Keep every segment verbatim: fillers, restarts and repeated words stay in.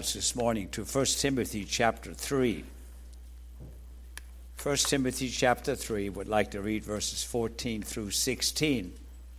Bibles this morning to First Timothy chapter three. First Timothy chapter three, would like to read verses fourteen through sixteen.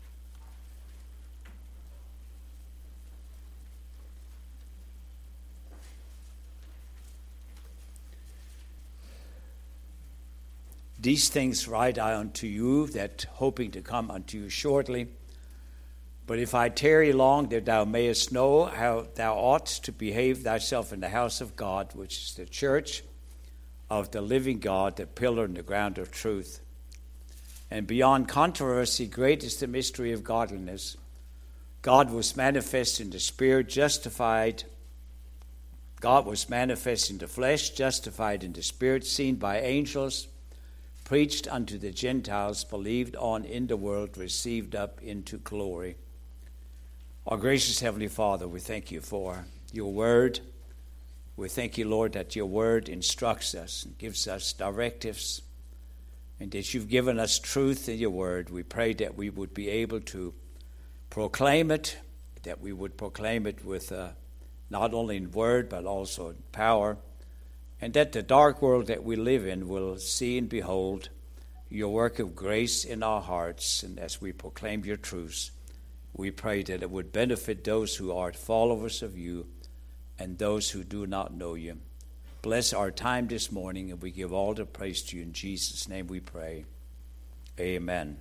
These things write I unto you, that hoping to come unto you shortly. But if I tarry long, that thou mayest know how thou oughtest to behave thyself in the house of God, which is the church of the living God, the pillar and the ground of truth. And beyond controversy, great is the mystery of godliness. God was manifest in the Spirit, justified. God was manifest in the flesh, justified in the Spirit, seen by angels, preached unto the Gentiles, believed on in the world, received up into glory. Our gracious Heavenly Father, we thank you for your word. We thank you, Lord, that your word instructs us and gives us directives, and that you've given us truth in your word. We pray that we would be able to proclaim it, that we would proclaim it with uh, not only in word but also in power, and that the dark world that we live in will see and behold your work of grace in our hearts. And as we proclaim your truths, we pray that it would benefit those who are followers of you and those who do not know you. Bless our time this morning, and we give all the praise to you. In Jesus' name we pray. Amen.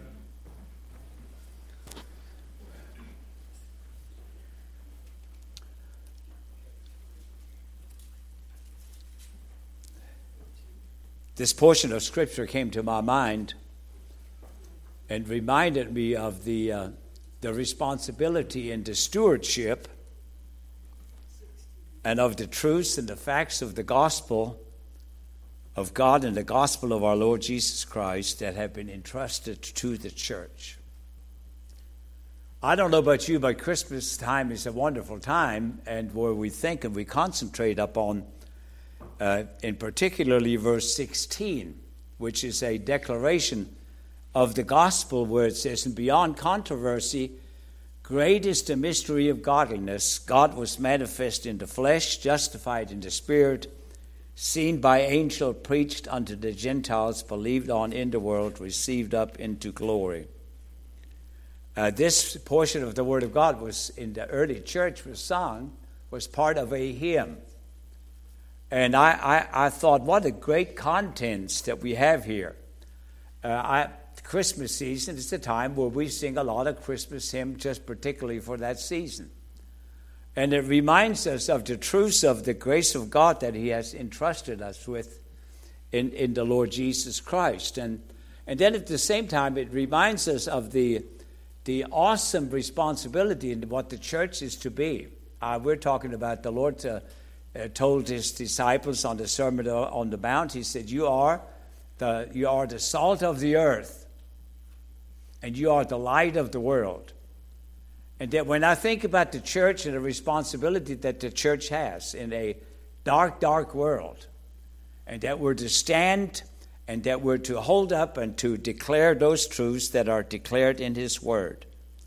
This portion of Scripture came to my mind and reminded me of the uh, the responsibility and the stewardship and of the truths and the facts of the gospel of God and the gospel of our Lord Jesus Christ that have been entrusted to the church. I don't know about you, but Christmas time is a wonderful time, and where we think and we concentrate upon Uh, in particularly verse sixteen, which is a declaration of the gospel, where it says, and beyond controversy, great is the mystery of godliness. God was manifest in the flesh, justified in the Spirit, seen by angel, preached unto the Gentiles, believed on in the world, received up into glory. Uh, this portion of the Word of God was in the early church was sung, was part of a hymn. And I, I, I thought, what a great contents that we have here. Uh, I, Christmas season is the time where we sing a lot of Christmas hymns, just particularly for that season. And it reminds us of the truths of the grace of God that he has entrusted us with in, in the Lord Jesus Christ. And, and then at the same time, it reminds us of the, the awesome responsibility in what the church is to be. Uh, we're talking about the Lord uh, Uh, told his disciples on the Sermon on the Mount. He said, you are the you are the salt of the earth, and you are the light of the world. And that when I think about the church and the responsibility that the church has in a dark, dark world, and that we're to stand and that we're to hold up and to declare those truths that are declared in his word.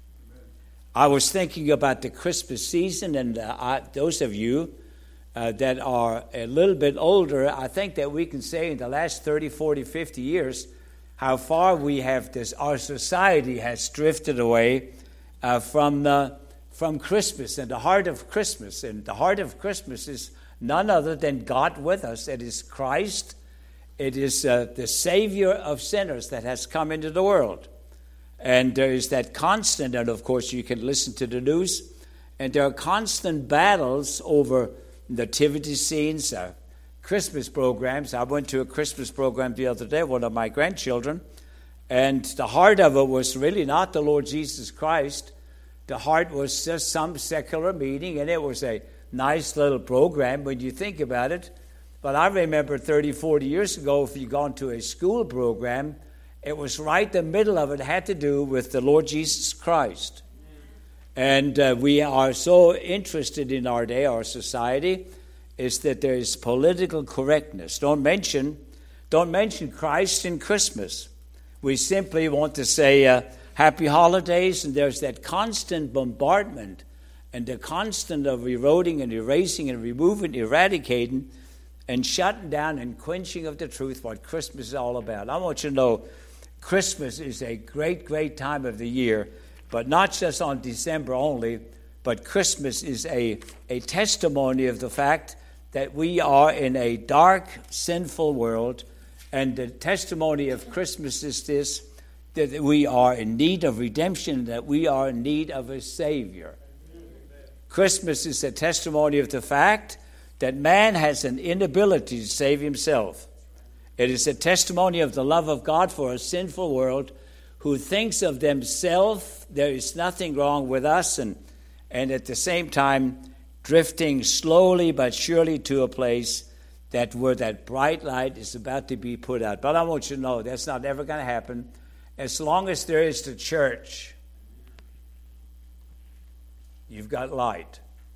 Amen. I was thinking about the Christmas season, and uh, I, those of you Uh, that are a little bit older, I think that we can say in the last thirty, forty, fifty years how far we have this, our society has drifted away uh, from uh, from Christmas and the heart of Christmas. And the heart of Christmas is none other than God with us. It is Christ. It is uh, the Savior of sinners that has come into the world. And there is that constant, and of course you can listen to the news, and there are constant battles over nativity scenes, uh, Christmas programs. I went to a Christmas program the other day, one of my grandchildren, and the heart of it was really not the Lord Jesus Christ. The heart was just some secular meeting, and it was a nice little program when you think about it. But I remember thirty, forty years ago, if you'd gone to a school program, it was right the middle of it had to do with the Lord Jesus Christ. And uh, we are so interested in our day, our society, is that there is political correctness. Don't mention, don't mention Christ in Christmas. We simply want to say uh, happy holidays, and there's that constant bombardment and the constant of eroding and erasing and removing, eradicating, and shutting down and quenching of the truth, what Christmas is all about. I want you to know Christmas is a great, great time of the year, but not just on December only, but Christmas is a, a testimony of the fact that we are in a dark, sinful world, and the testimony of Christmas is this, that we are in need of redemption, that we are in need of a Savior. Christmas is a testimony of the fact that man has an inability to save himself. It is a testimony of the love of God for a sinful world who thinks of themselves, there is nothing wrong with us, and, and at the same time drifting slowly but surely to a place that where that bright light is about to be put out. But I want you to know that's not ever going to happen as long as there is the church. You've got light.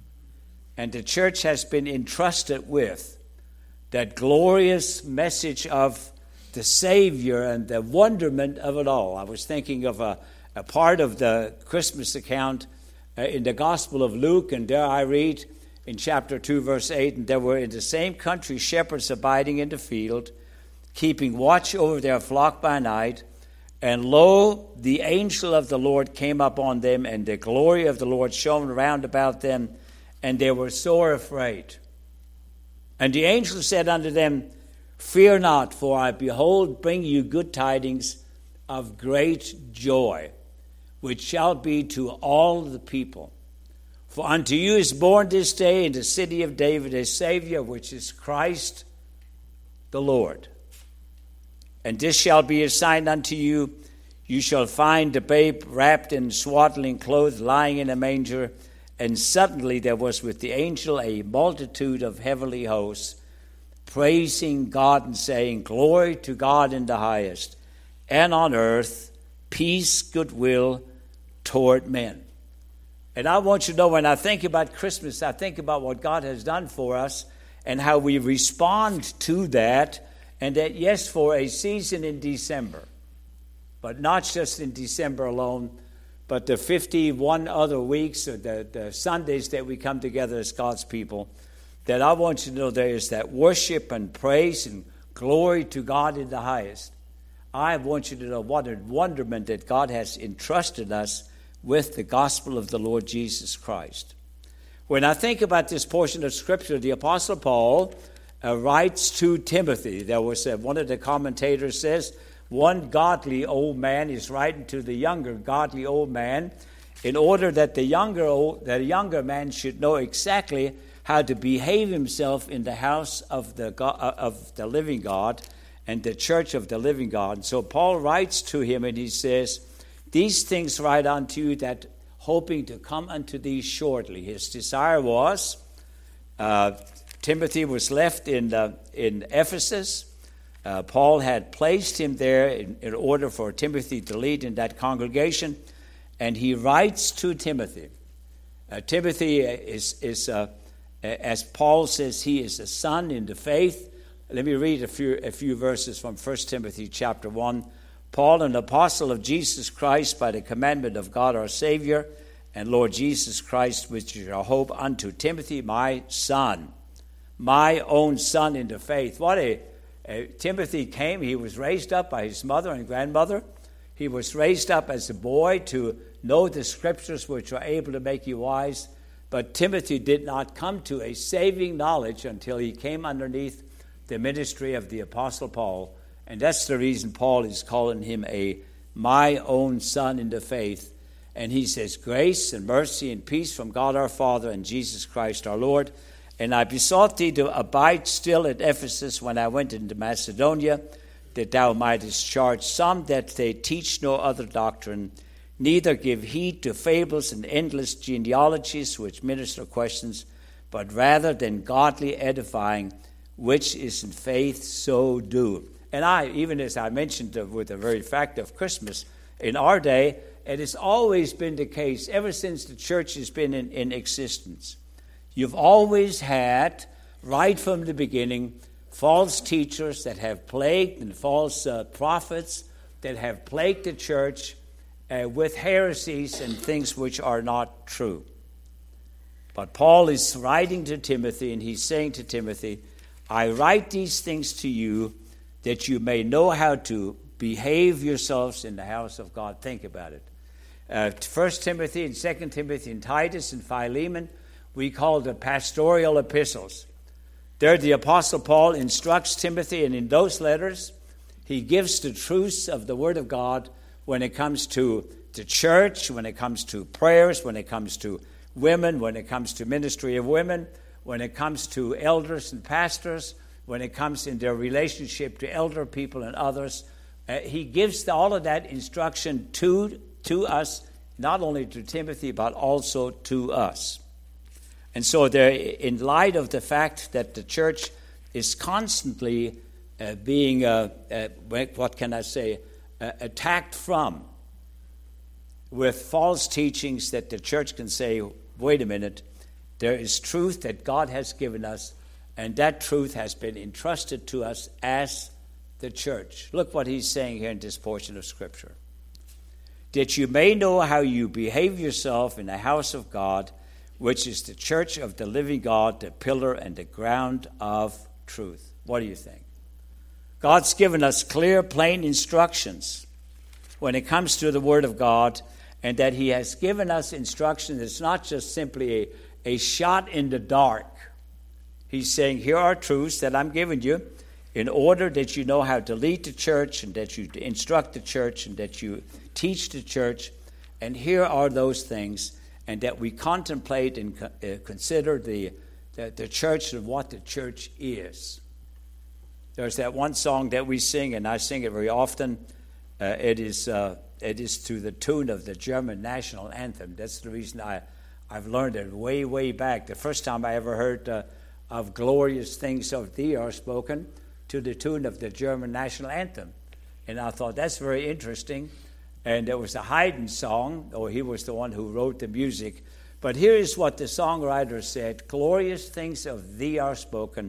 And the church has been entrusted with that glorious message of the Savior and the wonderment of it all. I was thinking of a, a part of the Christmas account uh, in the Gospel of Luke, and there I read in chapter two, verse eight, and there were in the same country shepherds abiding in the field, keeping watch over their flock by night. And lo, the angel of the Lord came up on them, and the glory of the Lord shone round about them, and they were sore afraid. And the angel said unto them, Fear not, for I behold bring you good tidings of great joy, which shall be to all the people. For unto you is born this day in the city of David a Savior, which is Christ the Lord. And this shall be a sign unto you, you shall find the babe wrapped in swaddling clothes, lying in a manger. And suddenly there was with the angel a multitude of heavenly hosts, praising God and saying, Glory to God in the highest, and on earth peace, goodwill toward men. And I want you to know, when I think about Christmas, I think about what God has done for us and how we respond to that. And that, yes, for a season in December, but not just in December alone, but the fifty-one other weeks or the, the Sundays that we come together as God's people, that I want you to know there is that worship and praise and glory to God in the highest. I want you to know what a wonderment that God has entrusted us with the gospel of the Lord Jesus Christ. When I think about this portion of Scripture, the Apostle Paul Uh, writes to Timothy. There was a, one of the commentators says, one godly old man is writing to the younger godly old man in order that the younger old, the younger man should know exactly how to behave himself in the house of the God, of the living God and the church of the living God. So Paul writes to him and he says, These things write unto you that hoping to come unto thee shortly. His desire was uh, Timothy was left in uh, in Ephesus. Uh, Paul had placed him there in, in order for Timothy to lead in that congregation, and he writes to Timothy. Uh, Timothy is, is uh, as Paul says, he is a son in the faith. Let me read a few a few verses from First Timothy chapter one. Paul, an apostle of Jesus Christ, by the commandment of God our Savior, and Lord Jesus Christ, which is our hope, unto Timothy, my son. My own son in the faith. What a, a Timothy came. He was raised up by his mother and grandmother. He was raised up as a boy to know the scriptures which are able to make you wise. But Timothy did not come to a saving knowledge until he came underneath the ministry of the Apostle Paul. And that's the reason Paul is calling him a my own son in the faith. And he says, Grace and mercy and peace from God our Father and Jesus Christ our Lord. And I besought thee to abide still at Ephesus when I went into Macedonia, that thou mightest charge some that they teach no other doctrine, neither give heed to fables and endless genealogies which minister questions, but rather than godly edifying, which is in faith, so do. And I, even as I mentioned with the very fact of Christmas, in our day, it has always been the case, ever since the church has been in, in existence. You've always had, right from the beginning, false teachers that have plagued and false uh, prophets that have plagued the church uh, with heresies and things which are not true. But Paul is writing to Timothy, and he's saying to Timothy, I write these things to you that you may know how to behave yourselves in the house of God. Think about it. Uh, First Timothy and Second Timothy and Titus and Philemon, we call the pastoral epistles. There the Apostle Paul instructs Timothy, and in those letters, he gives the truths of the Word of God when it comes to the church, when it comes to prayers, when it comes to women, when it comes to ministry of women, when it comes to elders and pastors, when it comes in their relationship to elder people and others. Uh, he gives the, all of that instruction to, to us, not only to Timothy, but also to us. And so there, in light of the fact that the church is constantly uh, being, uh, uh, what can I say, uh, attacked from, with false teachings, that the church can say, wait a minute, there is truth that God has given us, and that truth has been entrusted to us as the church. Look what he's saying here in this portion of Scripture. That you may know how you behave yourself in the house of God, which is the church of the living God, the pillar and the ground of truth. What do you think? God's given us clear, plain instructions when it comes to the Word of God, and that he has given us instruction that's not just simply a, a shot in the dark. He's saying, here are truths that I'm giving you in order that you know how to lead the church, and that you instruct the church, and that you teach the church. And here are those things, and that we contemplate and uh, consider the, the, the church and what the church is. There's that one song that we sing, and I sing it very often. Uh, it is uh, it is to the tune of the German national anthem. That's the reason I, I've learned it way, way back. The first time I ever heard uh, of glorious things of thee are spoken, to the tune of the German national anthem. And I thought, that's very interesting. And it was a Haydn song, or he was the one who wrote the music. But here is what the songwriter said: glorious things of thee are spoken,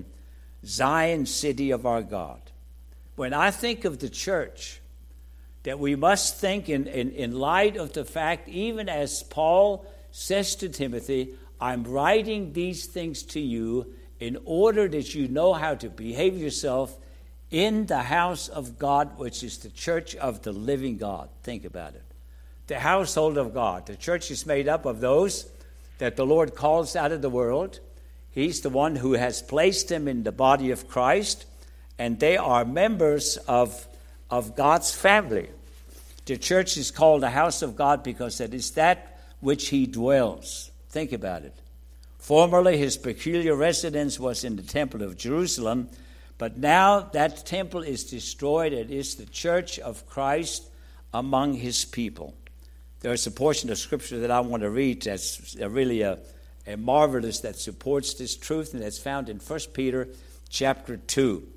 Zion, city of our God. When I think of the church, that we must think in, in, in light of the fact, even as Paul says to Timothy, I'm writing these things to you in order that you know how to behave yourself in the house of God, which is the church of the living God. Think about it. The household of God. The church is made up of those that the Lord calls out of the world. He's the one who has placed them in the body of Christ, and they are members of, of God's family. The church is called the house of God because it is that which he dwells. Think about it. Formerly, his peculiar residence was in the temple of Jerusalem, but now that temple is destroyed. It is the church of Christ among his people. There's a portion of Scripture that I want to read that's really a, a marvelous, that supports this truth, and that's found in First Peter chapter two.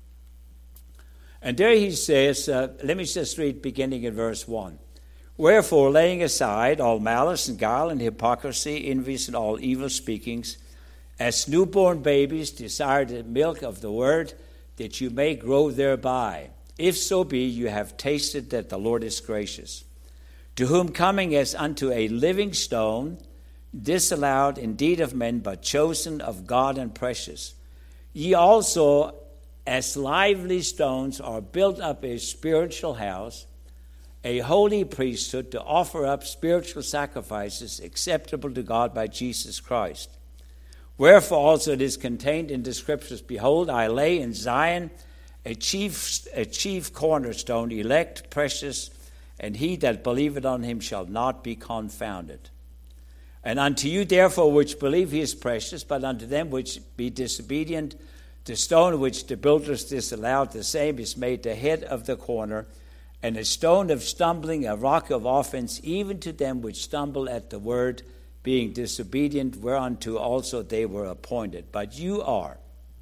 And there he says, uh, let me just read beginning in verse one. Wherefore, laying aside all malice and guile and hypocrisy, envies and all evil speakings, as newborn babies desire the milk of the word, that you may grow thereby, if so be you have tasted that the Lord is gracious. To whom coming as unto a living stone, disallowed indeed of men, but chosen of God and precious, ye also as lively stones are built up a spiritual house, a holy priesthood, to offer up spiritual sacrifices acceptable to God by Jesus Christ. Wherefore also it is contained in the Scriptures, behold, I lay in Zion a chief, a chief cornerstone, elect, precious, and he that believeth on him shall not be confounded. And unto you therefore which believe he is precious, but unto them which be disobedient, the stone which the builders disallowed, the same is made the head of the corner, and a stone of stumbling, a rock of offense, even to them which stumble at the word, being disobedient, whereunto also they were appointed. But you are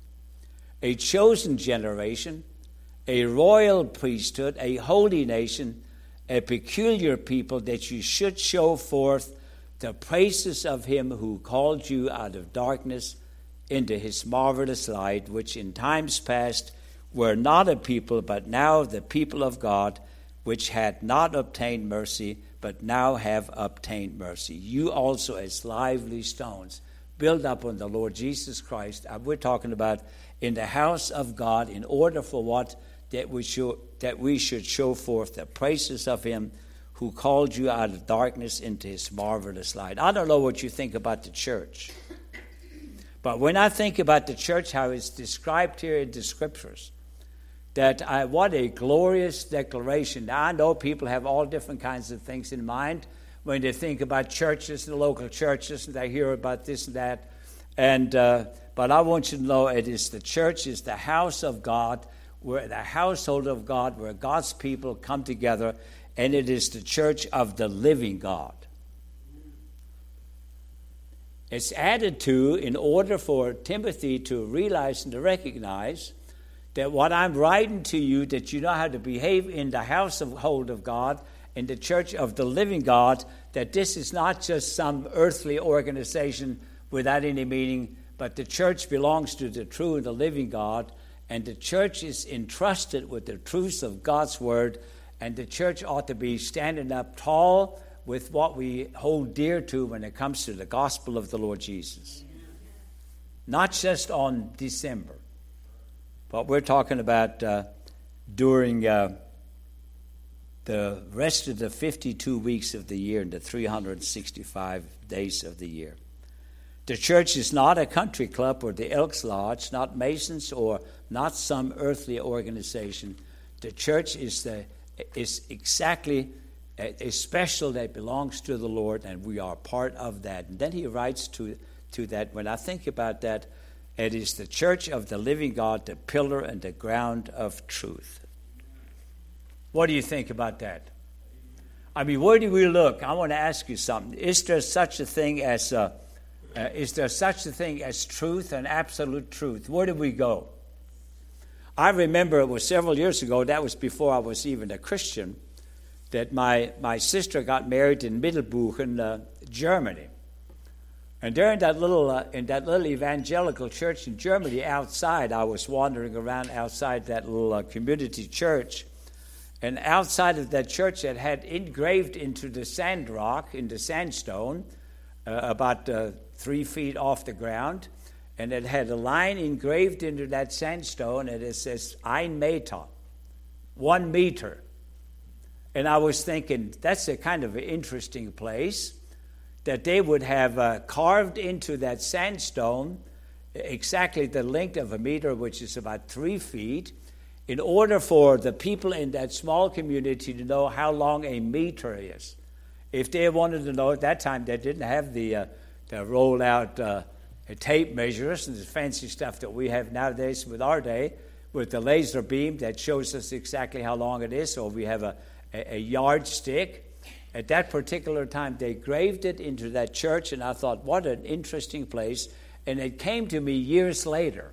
a chosen generation, a royal priesthood, a holy nation, a peculiar people, that you should show forth the praises of him who called you out of darkness into his marvelous light, which in times past were not a people, but now the people of God, which had not obtained mercy, but now have obtained mercy. You also as lively stones, build up on the Lord Jesus Christ. Uh, we're talking about in the house of God, in order for what? That we should, that we should show forth the praises of him who called you out of darkness into his marvelous light. I don't know what you think about the church. But when I think about the church, how it's described here in the scriptures, that I, what a glorious declaration. Now, I know people have all different kinds of things in mind when they think about churches, the local churches, and they hear about this and that. And uh, but I want you to know it is the church is the house of God, where the household of God, where God's people come together, and it is the church of the living God. It's added to in order for Timothy to realize and to recognize that what I'm writing to you, that you know how to behave in the household of God, in the church of the living God, that this is not just some earthly organization without any meaning, but the church belongs to the true and the living God, and the church is entrusted with the truths of God's word, and the church ought to be standing up tall with what we hold dear to when it comes to the gospel of the Lord Jesus. Not just on December, but we're talking about uh, during uh, the rest of the fifty-two weeks of the year and the three hundred sixty-five days of the year. The church is not a country club or the Elks Lodge, not Masons or not some earthly organization. The church is the is exactly a, a special that belongs to the Lord, and we are part of that. And then he writes to, to that, when I think about that, it is the church of the living God, the pillar and the ground of truth. What do you think about that? I mean, where do we look? I want to ask you something. Is there such a thing as uh, uh, is there such a thing as truth and absolute truth? Where do we go? I remember it was several years ago, that was before I was even a Christian, that my, my sister got married in Mittelbuchen, uh, Germany. And there in that little uh, in that little evangelical church in Germany outside, I was wandering around outside that little uh, community church. And outside of that church, it had engraved into the sand rock, in the sandstone, uh, about uh, three feet off the ground, and it had a line engraved into that sandstone, and it says, Ein Meter, one meter. And I was thinking, that's a kind of an interesting place, that they would have uh, carved into that sandstone exactly the length of a meter, which is about three feet, in order for the people in that small community to know how long a meter is. If they wanted to know, at that time they didn't have the, uh, the roll-out uh, tape measures and the fancy stuff that we have nowadays with our day, with the laser beam that shows us exactly how long it is, or we have a, a, a yardstick. At that particular time, they graved it into that church, and I thought, what an interesting place. And it came to me years later,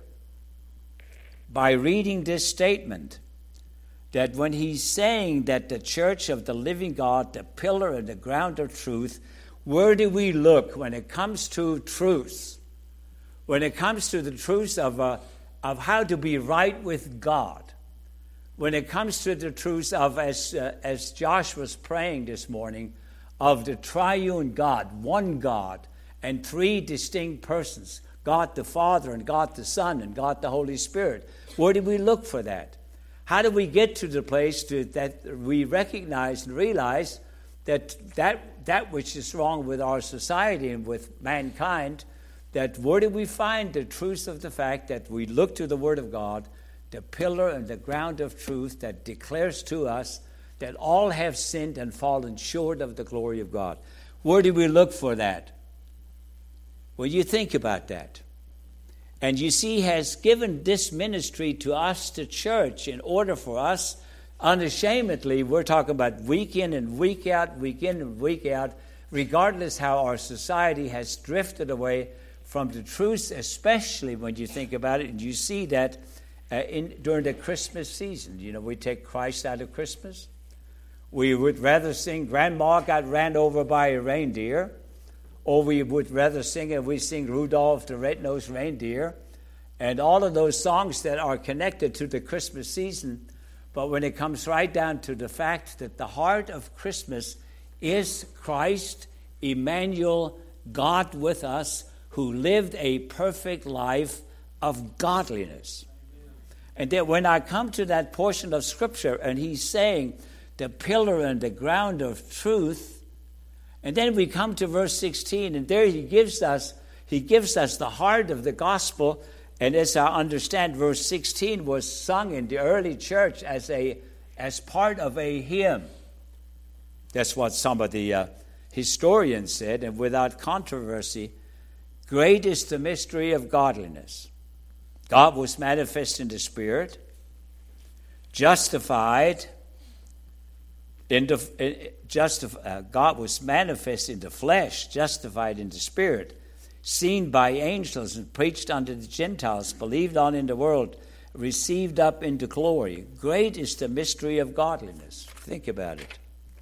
by reading this statement, that when he's saying that the church of the living God, the pillar and the ground of truth, where do we look when it comes to truth? When it comes to the truth of, uh, of how to be right with God? When it comes to the truth of, as, uh, as Josh was praying this morning, of the triune God, one God, and three distinct persons, God the Father and God the Son and God the Holy Spirit. Where do we look for that? How do we get to the place to, that we recognize and realize that, that that which is wrong with our society and with mankind, that where do we find the truth of the fact that we look to the Word of God, the pillar and the ground of truth that declares to us that all have sinned and fallen short of the glory of God? Where do we look for that? Well, you think about that. And you see, he has given this ministry to us, the church, in order for us, unashamedly, we're talking about week in and week out, week in and week out, regardless how our society has drifted away from the truth, especially when you think about it, and you see that uh, in during the Christmas season. You know, we take Christ out of Christmas. We would rather sing Grandma Got Ran Over by a Reindeer, or we would rather sing, and we sing Rudolph the Red-Nosed Reindeer, and all of those songs that are connected to the Christmas season. But when it comes right down to the fact that the heart of Christmas is Christ, Emmanuel, God with us, who lived a perfect life of godliness. And then when I come to that portion of Scripture, and he's saying the pillar and the ground of truth, and then we come to verse sixteen, and there he gives us he gives us the heart of the gospel. And as I understand, verse sixteen was sung in the early church as a as part of a hymn. That's what some of the uh, historians said, and without controversy, great is the mystery of godliness. God was manifest in the Spirit, justified in the justif- uh, God was manifest in the flesh, justified in the Spirit, seen by angels and preached unto the Gentiles, believed on in the world, received up into glory. Great is the mystery of godliness. Think about it.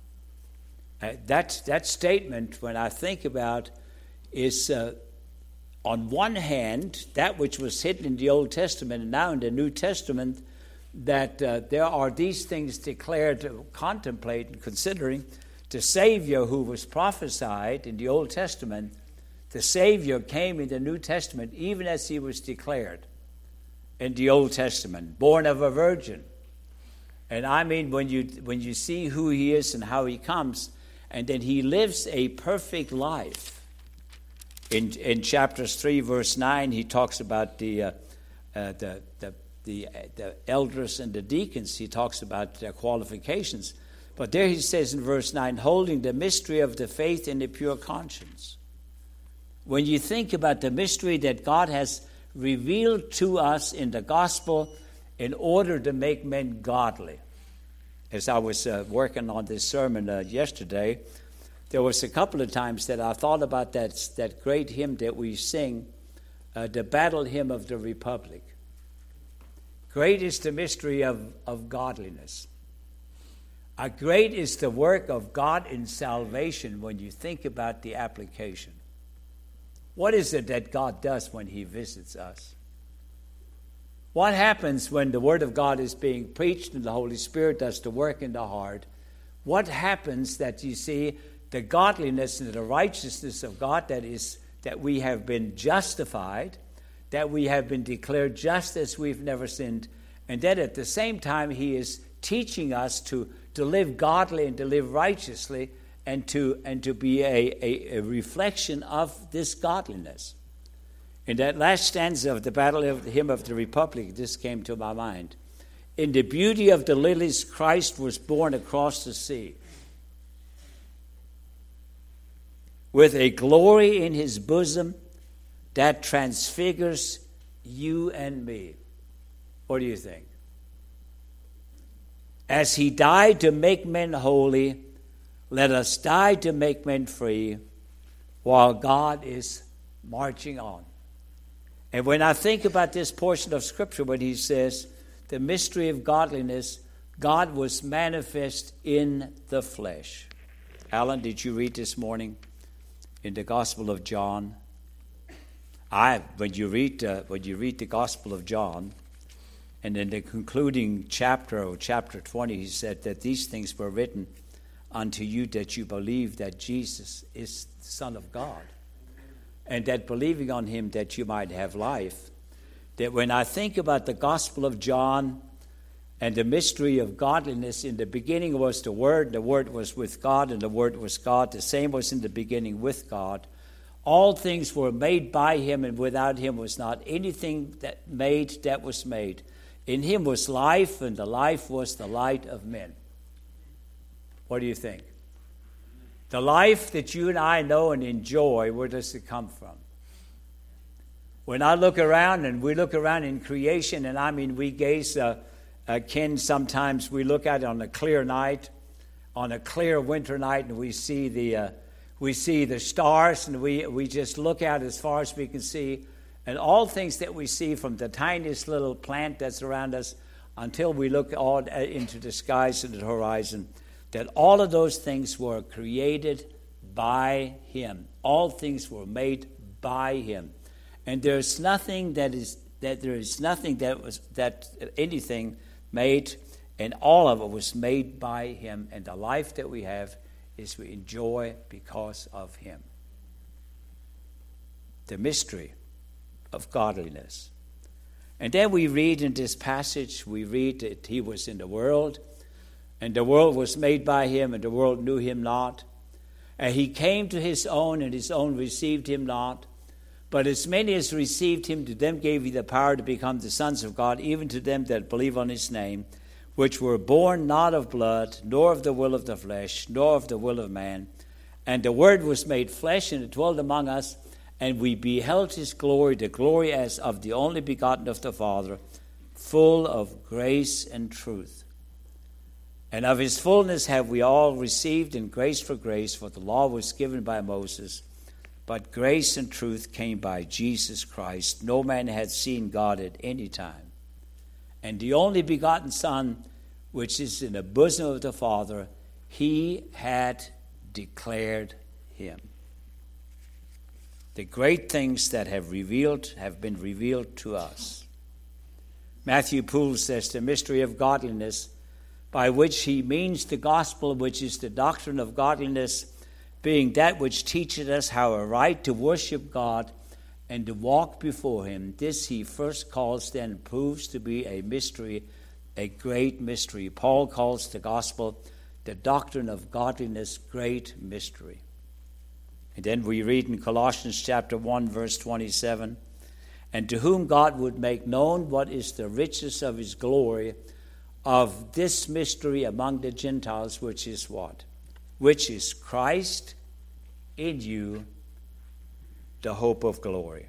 Uh, that that statement, when I think about, is. Uh, On one hand, that which was hidden in the Old Testament and now in the New Testament, that uh, there are these things declared to contemplate and considering. The Savior who was prophesied in the Old Testament, the Savior came in the New Testament even as he was declared in the Old Testament, born of a virgin. And I mean, when you when you see who he is and how he comes, and then he lives a perfect life. In in chapters three, verse nine, he talks about the uh, uh, the the the, uh, the elders and the deacons. He talks about their qualifications. But there he says in verse nine, holding the mystery of the faith in a pure conscience. When you think about the mystery that God has revealed to us in the gospel in order to make men godly. As I was uh, working on this sermon uh, yesterday, there was a couple of times that I thought about that, that great hymn that we sing, uh, the Battle Hymn of the Republic. Great is the mystery of, of godliness. Uh, great is the work of God in salvation when you think about the application. What is it that God does when he visits us? What happens when the Word of God is being preached and the Holy Spirit does the work in the heart? What happens that you see the godliness and the righteousness of God, that is, that we have been justified, that we have been declared just as we've never sinned, and that at the same time he is teaching us to, to live godly and to live righteously and to and to be a, a, a reflection of this godliness. In that last stanza of the Battle of the Hymn of the Republic, this came to my mind. In the beauty of the lilies, Christ was born across the sea. With a glory in his bosom that transfigures you and me. What do you think? As he died to make men holy, let us die to make men free, while God is marching on. And when I think about this portion of Scripture, when he says, the mystery of godliness, God was manifest in the flesh. Alan, did you read this morning in the Gospel of John? I, when you read, uh, when you read the Gospel of John, and in the concluding chapter, or chapter twenty, he said that these things were written unto you that you believe that Jesus is the Son of God, and that believing on him that you might have life. That when I think about the Gospel of John and the mystery of godliness, in the beginning was the Word, the Word was with God, and the Word was God. The same was in the beginning with God. All things were made by him, and without him was not anything that made that was made. In him was life, and the life was the light of men. What do you think? The life that you and I know and enjoy, where does it come from? When I look around, and we look around in creation, and I mean we gaze, uh, uh, Ken, sometimes we look at it on a clear night, on a clear winter night, and we see the uh, we see the stars, and we, we just look out as far as we can see, and all things that we see, from the tiniest little plant that's around us until we look all into the skies and the horizon, that all of those things were created by him. All things were made by him. And there's nothing that is that there is nothing that was that anything made, and all of it was made by him. And the life that we have is we enjoy because of him. the mystery of godliness. And then we read in this passage, we read that he was in the world, and the world was made by him, and the world knew him not. And he came to his own, and his own received him not. But as many as received him, to them gave he the power to become the sons of God, even to them that believe on his name, which were born not of blood, nor of the will of the flesh, nor of the will of man. And the Word was made flesh, and dwelt among us, and we beheld his glory, the glory as of the only begotten of the Father, full of grace and truth. And of his fullness have we all received, and grace for grace, for the law was given by Moses, but grace and truth came by Jesus Christ. No man had seen God at any time. And the only begotten Son, which is in the bosom of the Father, he had declared him. The great things that have revealed have been revealed to us. Matthew Poole says, the mystery of godliness, by which he means the gospel, which is the doctrine of godliness, being that which teacheth us how aright to worship God and to walk before him. This he first calls, then proves to be a mystery, a great mystery. Paul calls the gospel the doctrine of godliness, great mystery. And then we read in Colossians chapter one, verse twenty-seven, and to whom God would make known what is the riches of his glory, of this mystery among the Gentiles, which is what? Which is Christ in you, the hope of glory.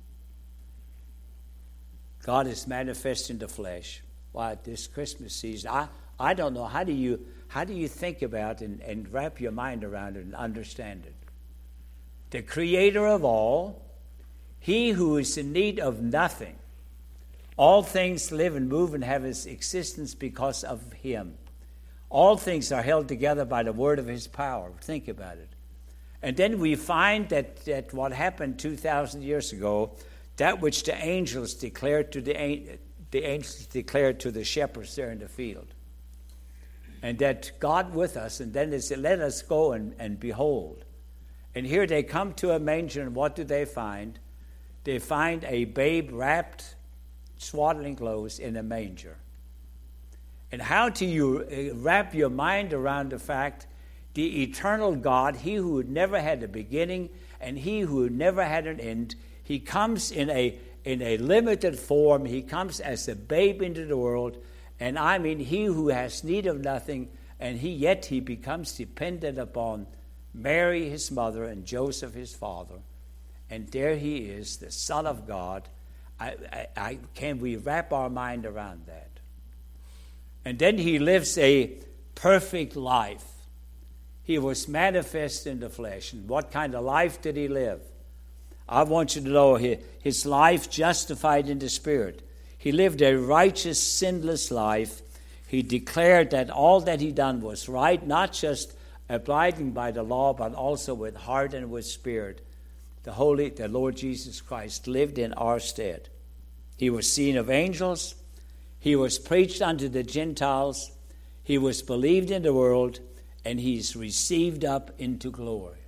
God is manifest in the flesh. Why, this Christmas season, I, I don't know, how do you how do you think about and, and wrap your mind around it and understand it? The creator of all, he who is in need of nothing. All things live and move and have its existence because of him. All things are held together by the word of his power. Think about it. And then we find that, that what happened two thousand years ago, that which the angels declared to the, the angels declared to the shepherds there in the field. And that God with us, and then it said, let us go and, and behold. And here they come to a manger, and what do they find? They find a babe wrapped, swaddling clothes in a manger. And how do you wrap your mind around the fact the eternal God, he who never had a beginning and he who never had an end, he comes in a in a limited form. He comes as a babe into the world, and I mean he who has need of nothing, and he yet he becomes dependent upon Mary his mother and Joseph his father, and there he is, the Son of God. I, I, I, can we wrap our mind around that? And then he lives a perfect life. He was manifest in the flesh. And what kind of life did he live? I want you to know his life justified in the Spirit. He lived a righteous, sinless life. He declared that all that he done was right, not just abiding by the law, but also with heart and with spirit. The Holy, the Lord Jesus Christ lived in our stead. He was seen of angels. He was preached unto the Gentiles. He was believed in the world, and he's received up into glory.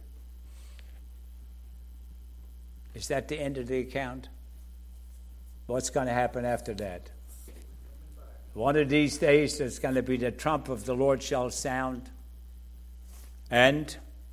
Is that the end of the account? What's going to happen after that? One of these days, there's going to be the trump of the Lord shall sound, and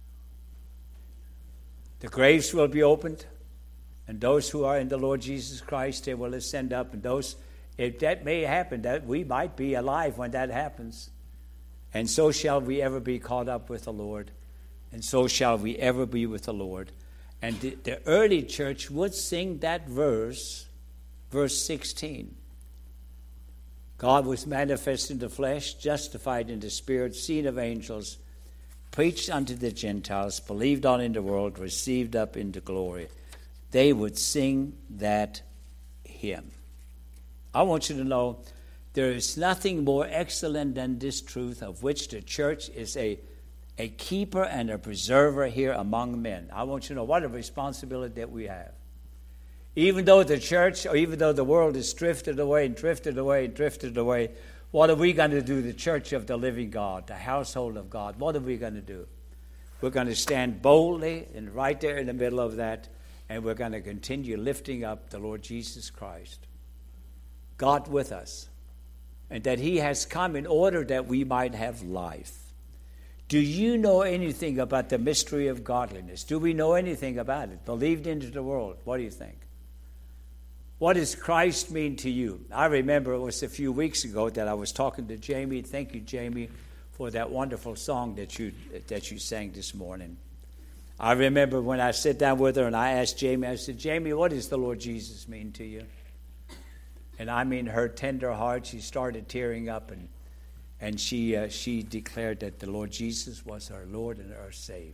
the graves will be opened, and those who are in the Lord Jesus Christ, they will ascend up, and those, if that may happen, that we might be alive when that happens. And so shall we ever be caught up with the Lord, and so shall we ever be with the Lord. And the, the early church would sing that verse, verse sixteen. God was manifest in the flesh, justified in the Spirit, seen of angels, preached unto the Gentiles, believed on in the world, received up into glory. They would sing that hymn. I want you to know there is nothing more excellent than this truth, of which the church is a, a keeper and a preserver here among men. I want you to know what a responsibility that we have. Even though the church, or even though the world has drifted away and drifted away and drifted away, what are we going to do, the church of the living God, the household of God? What are we going to do? We're going to stand boldly and right there in the middle of that, And we're going to continue lifting up the Lord Jesus Christ, God with us, and that he has come in order that we might have life. Do you know anything about the mystery of godliness? Do we know anything about it? Believed into the world. What do you think? What does Christ mean to you? I remember it was a few weeks ago that I was talking to Jamie. Thank you, Jamie, for that wonderful song that you that you sang this morning. I remember when I sat down with her and I asked Jamie, I said, Jamie, what does the Lord Jesus mean to you? And I mean, her tender heart, she started tearing up, and and she uh, she declared that the Lord Jesus was her Lord and her Savior.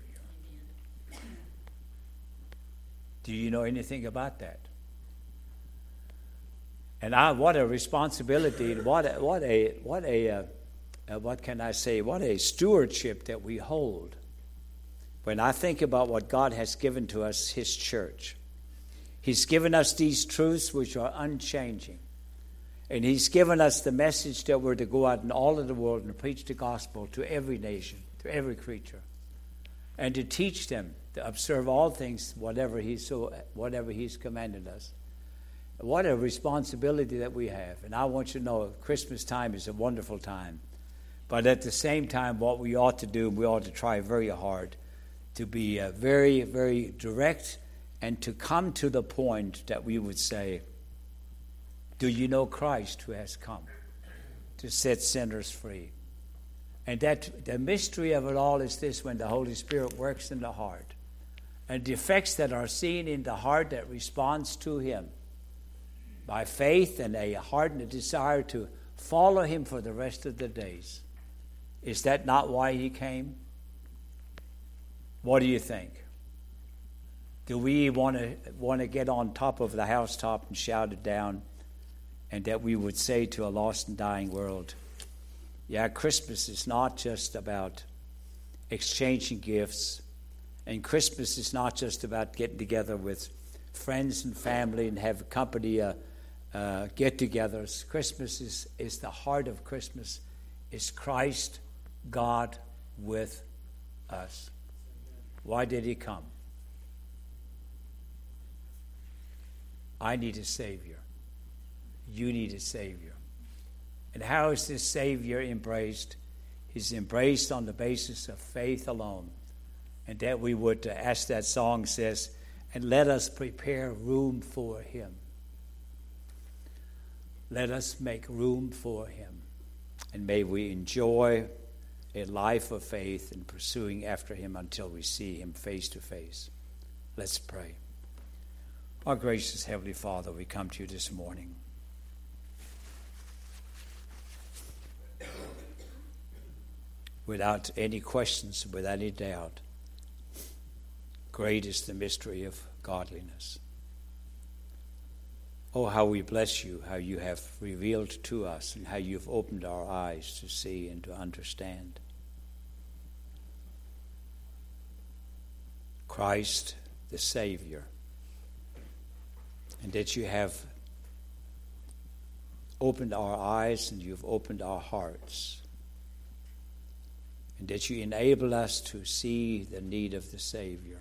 Do you know anything about that? And I, what a responsibility! What a, what a what a uh, uh, what can I say? What a stewardship that we hold. When I think about what God has given to us, His church, He's given us these truths which are unchanging. And He's given us the message that we're to go out in all of the world and preach the gospel to every nation, to every creature, and to teach them to observe all things, whatever He's so, whatever He's commanded us. What a responsibility that we have. And I want you to know Christmas time is a wonderful time. But at the same time, what we ought to do, we ought to try very hard to be uh, very, very direct and to come to the point that we would say, do you know Christ who has come to set sinners free? And that the mystery of it all is this: when the Holy Spirit works in the heart, and the effects that are seen in the heart that responds to Him by faith and a heart and a desire to follow Him for the rest of the days. Is that not why He came? What do you think? Do we want to want to get on top of the housetop and shout it down, and that we would say to a lost and dying world, yeah, Christmas is not just about exchanging gifts, and Christmas is not just about getting together with friends and family and have company uh, uh, get-togethers. Christmas is, is the heart of Christmas, is Christ, God with us. Why did He come? I need a Savior. You need a Savior. And how is this Savior embraced? He's embraced on the basis of faith alone. And that we would, uh, as that song says, and let us prepare room for Him. Let us make room for Him. And may we enjoy a life of faith in pursuing after Him until we see Him face to face. Let's pray. Our gracious Heavenly Father, we come to You this morning. Without any questions, without any doubt, great is the mystery of godliness. Oh, how we bless You, how You have revealed to us, and how You've opened our eyes to see and to understand. Christ, the Savior, and that You have opened our eyes and You've opened our hearts, and that You enable us to see the need of the Savior.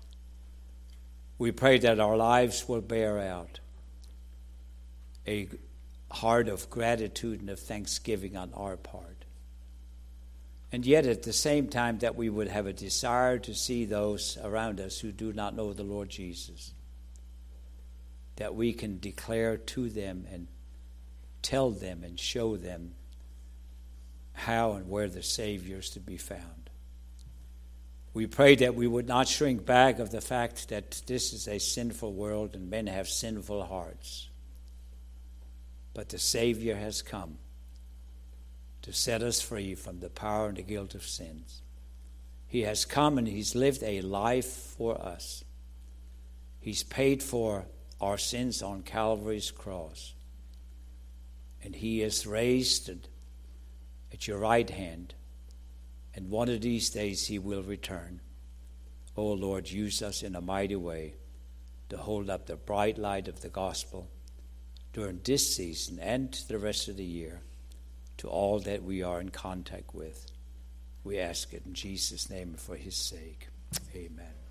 We pray that our lives will bear out a heart of gratitude and of thanksgiving on our part. And yet at the same time that we would have a desire to see those around us who do not know the Lord Jesus, that we can declare to them and tell them and show them how and where the Savior is to be found. We pray that we would not shrink back of the fact that this is a sinful world and men have sinful hearts. But the Savior has come to set us free from the power and the guilt of sins. He has come and He's lived a life for us. He's paid for our sins on Calvary's cross. And He is raised at Your right hand. And one of these days He will return. Oh Lord, use us in a mighty way to hold up the bright light of the gospel during this season and the rest of the year to all that we are in contact with. We ask it in Jesus' name and for His sake. Amen.